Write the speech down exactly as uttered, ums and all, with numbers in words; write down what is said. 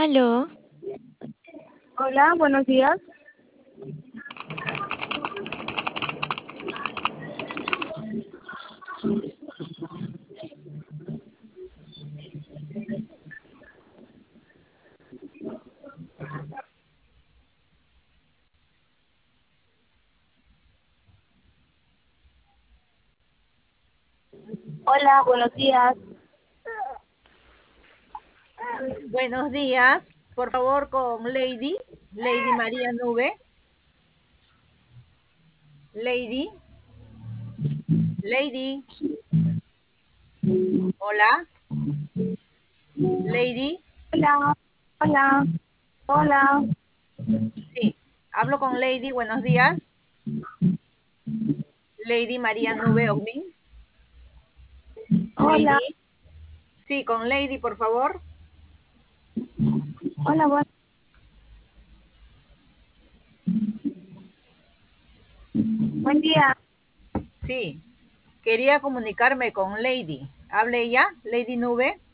Aló, Hola, buenos días. Hola, buenos días. Buenos días, por favor, con Lady, Lady María Nube. Lady, Lady, hola, Lady, Hola, hola, hola. sí, hablo con Lady, buenos días. Lady María Nube Ogmin. Hola, Lady, sí, con Lady, por favor. hola, buen, buen día. Sí, quería comunicarme con Lady. ¿Hable ya, Lady Nube?